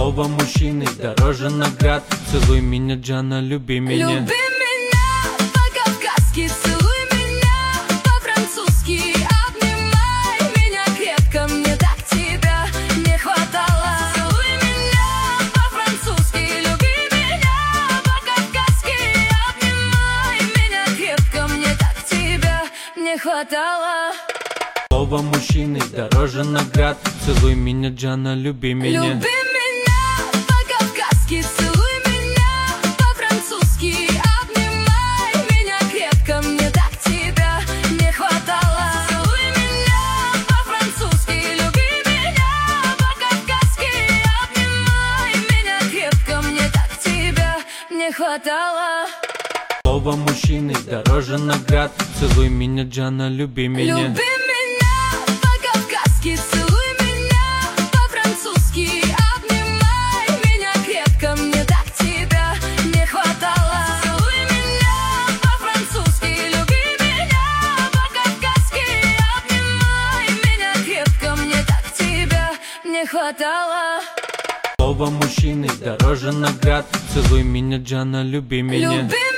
Слово мужчины дороже наград. Целуй меня, Джана, люби меня. Люби меня по-кавказски, целуй меня по-французски, обнимай меня крепко, мне так тебя не хватало. Целуй меня по-французски, люби меня по-кавказски, обнимай меня крепко, мне так тебя не хватало. Слово мужчины дороже наград. Целуй меня, Джана, люби меня. Люби меня по-кавказски, целуй меня по-французски, обнимай меня крепко, мне так тебя не хватало. Целуй меня по-французски, люби меня по-кавказски, обнимай меня крепко, мне так тебя не хватало. Слово мужчины дороже наград. Целуй меня, Джана, люби меня. Люби меня по-кавказски, целуй меня по-французски, обнимай меня крепко, мне так тебя не хватало. Целуй меня по-французски, люби меня по-кавказски, обнимай меня крепко, мне так тебя не хватало. Слово мужчины дороже наград. Целуй меня, Джана, люби меня. Люби